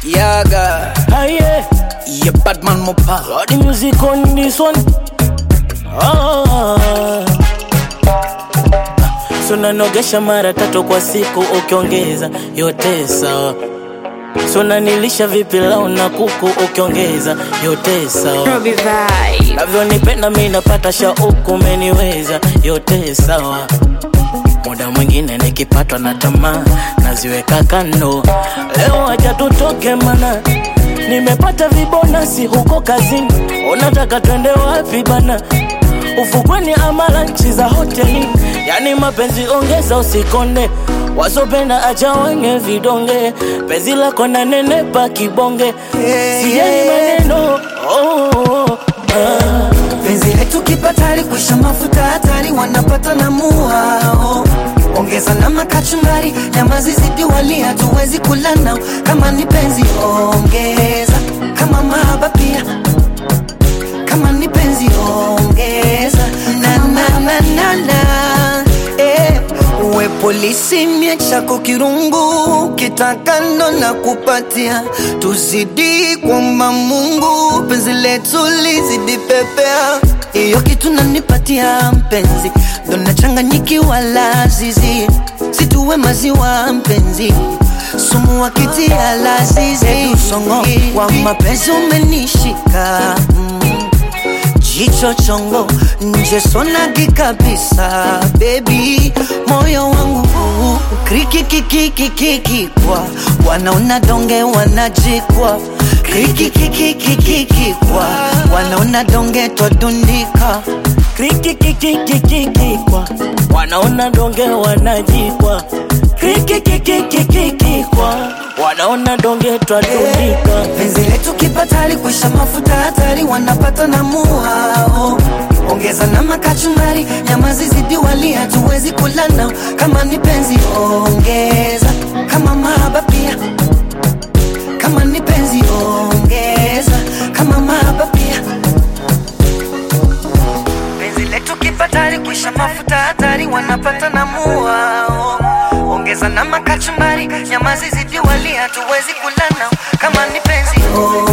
Yaga. Aye. Yeah, Batman Mopa. Got the music on this one. So nanogesha mara 3 kwa siku ukiongeza yote sawa. So nanilisha vipi lao na kuku ukiongeza yote sawa. Robbie Vibe. Navyo nipenda mimi napata shauku umeniweza yote sawa. Muda mwingine nikipatwa na tamaa naziweka kando. Leo acha tutoke mana nimepata vibonasi huko kazini. Unataka twende wapi bana? Ufukweni ama lunch za hoteli. Yani mapenzi ongeza usikonde. Wasopenda acha wange vidonge. Penzi lako na nenepa kibonge. Sijali maneno. Penzi letu kipatari kuisha mafuta hatari wanapata na muao. Ongeza na makachumbari nyama zizidi wali hatuwezi kula nao. Kama ni penzi ongeza, kama mahaba pia. Kama ni penzi ongeza, na na na na na. Uwe polisi mie chako kirungu, kitakando na kupatia. Tuzidi kuomba Mungu, penzi letu lizidi pepea. Iyo kitu nanipatia mpenzi, ndo nachanganyikiwa lazizi. Situwe maziwa mpenzi, sumu wakitia lazizi. Songo wa mapenzi umenishika, jicho chongo nje sonagi kabisa. Baby moyo wangu kriki kiki kiki kikwa, wanaona donge wanajikwa. Kriki kiki kiki kikwa, wanaona donge twadundika. Kriki kiki kiki kikwa, wanaona donge wanajikwa. Kriki kiki kiki kikwa, wanaona donge twadundika. Penzi letu kipatari kuisha mafuta hatari wanapata na muao. Ongeza na makachumbari nyama zizidi wali hatuwezi kula nao. Kama ni penzi ongeza, kama mahaba pia. Kama ni penzi ongeza, kama mahaba pia. Penzi letu kipatari kuisha mafuta hatari wanapata na muao. Ongeza na makachumbari nyama zizidi wali hatuwezi kula nao. Kama ni penzi ongeza.